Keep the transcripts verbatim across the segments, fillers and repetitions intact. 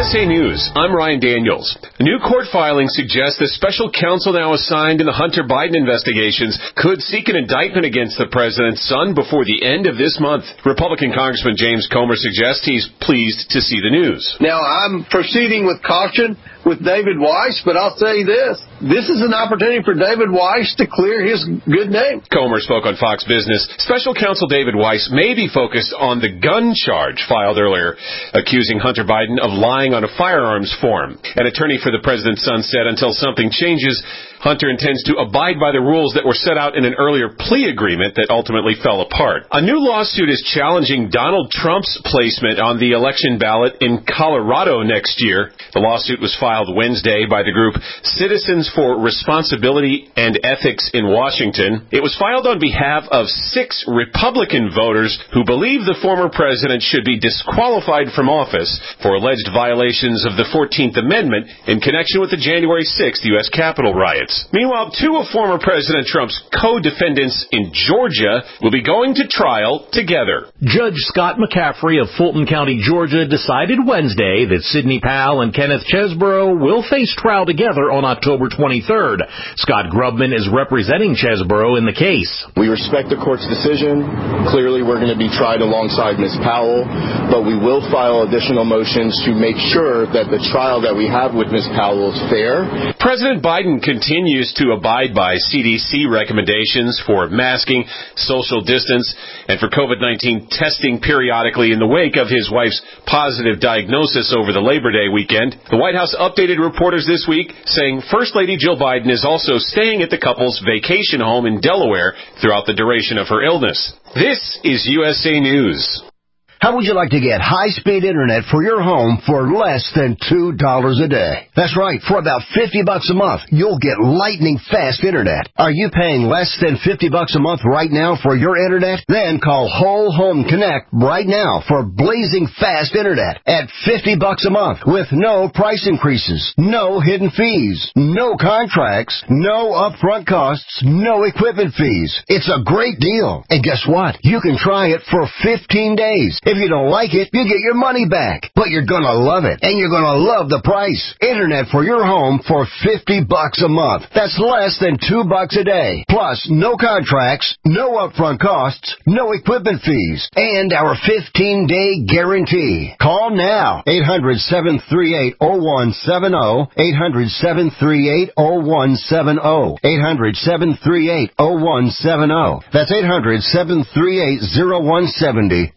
S A News, I'm Ryan Daniels. A new court filing suggests the special counsel now assigned in the Hunter Biden investigations could seek an indictment against the president's son before the end of this month. Republican Congressman James Comer suggests he's pleased to see the news. Now, I'm proceeding with caution with David Weiss, but I'll say this. This is an opportunity for David Weiss to clear his good name. Comer spoke on Fox Business. Special counsel David Weiss may be focused on the gun charge filed earlier, accusing Hunter Biden of lying on a firearms form. An attorney for the president's son said until something changes, Hunter intends to abide by the rules that were set out in an earlier plea agreement that ultimately fell apart. A new lawsuit is challenging Donald Trump's placement on the election ballot in Colorado next year. The lawsuit was filed Wednesday by the group Citizens for Responsibility and Ethics in Washington. It was filed on behalf of six Republican voters who believe the former president should be disqualified from office for alleged violations of the fourteenth Amendment in connection with the January sixth U S Capitol riots. Meanwhile, two of former President Trump's co-defendants in Georgia will be going to trial together. Judge Scott McCaffrey of Fulton County, Georgia, decided Wednesday that Sidney Powell and Kenneth Chesborough will face trial together on October twenty-third. Scott Grubman is representing Chesborough in the case. We respect the court's decision. Clearly, we're going to be tried alongside Miz Powell, but we will file additional motions to make sure that the trial that we have with Miz Powell is fair. President Biden continues continues to abide by C D C recommendations for masking, social distance, and for COVID nineteen testing periodically in the wake of his wife's positive diagnosis over the Labor Day weekend. The White House updated reporters this week, saying First Lady Jill Biden is also staying at the couple's vacation home in Delaware throughout the duration of her illness. This is U S A News. How would you like to get high-speed internet for your home for less than two dollars a day? That's right. For about fifty bucks a month, you'll get lightning-fast internet. Are you paying less than fifty bucks a month right now for your internet? Then call Whole Home Connect right now for blazing fast internet at fifty bucks a month with no price increases, no hidden fees, no contracts, no upfront costs, no equipment fees. It's a great deal. And guess what? You can try it for fifteen days. If you don't like it, you get your money back. But you're going to love it, and you're going to love the price. Internet for your home for fifty bucks a month. That's less than two bucks a day. Plus, no contracts, no upfront costs, no equipment fees, and our fifteen-day guarantee. Call now. eight hundred, seven three eight, oh one seven oh. eight hundred, seven three eight, oh one seven oh. eight hundred, seven three eight, oh one seven oh. That's eight hundred, seven three eight, oh one seven oh.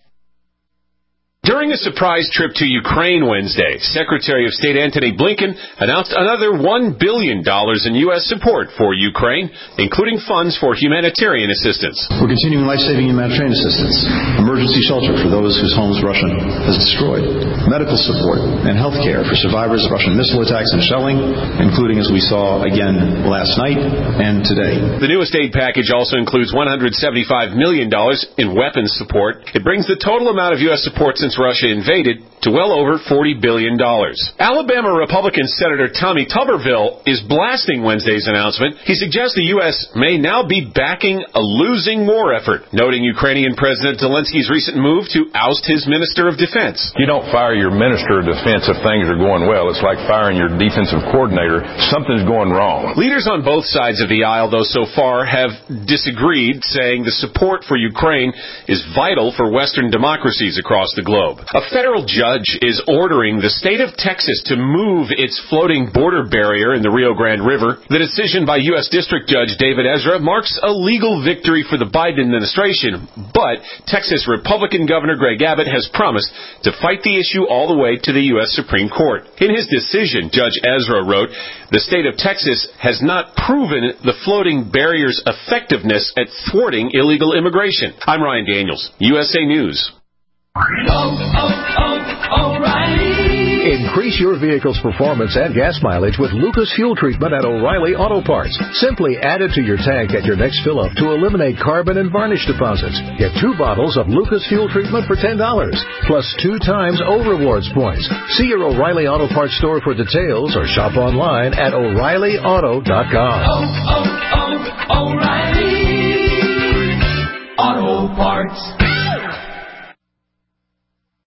During a surprise trip to Ukraine Wednesday, Secretary of State Antony Blinken announced another one billion dollars in U S support for Ukraine, including funds for humanitarian assistance. We're continuing life-saving humanitarian assistance, emergency shelter for those whose homes Russia has destroyed, medical support, and health care for survivors of Russian missile attacks and shelling, including, as we saw again last night and today. The newest aid package also includes one hundred seventy-five million dollars in weapons support. It brings the total amount of U S support since Russia invaded to well over forty billion dollars. Alabama Republican Senator Tommy Tuberville is blasting Wednesday's announcement. He suggests the U S may now be backing a losing war effort, noting Ukrainian President Zelensky's recent move to oust his Minister of Defense. You don't fire your Minister of Defense if things are going well. It's like firing your defensive coordinator. Something's going wrong. Leaders on both sides of the aisle, though, so far have disagreed, saying the support for Ukraine is vital for Western democracies across the globe. A federal judge is ordering the state of Texas to move its floating border barrier in the Rio Grande River. The decision by U S District Judge David Ezra marks a legal victory for the Biden administration, but Texas Republican Governor Greg Abbott has promised to fight the issue all the way to the U S Supreme Court. In his decision, Judge Ezra wrote, "The state of Texas has not proven the floating barrier's effectiveness at thwarting illegal immigration." I'm Ryan Daniels, U S A News. Oh, oh, oh, O'Reilly. Increase your vehicle's performance and gas mileage with Lucas Fuel Treatment at O'Reilly Auto Parts. Simply add it to your tank at your next fill-up to eliminate carbon and varnish deposits. Get two bottles of Lucas Fuel Treatment for ten dollars, plus two times O Rewards points. See your O'Reilly Auto Parts store for details or shop online at O'Reilly Auto dot com. Oh, oh, oh, O'Reilly Auto Parts.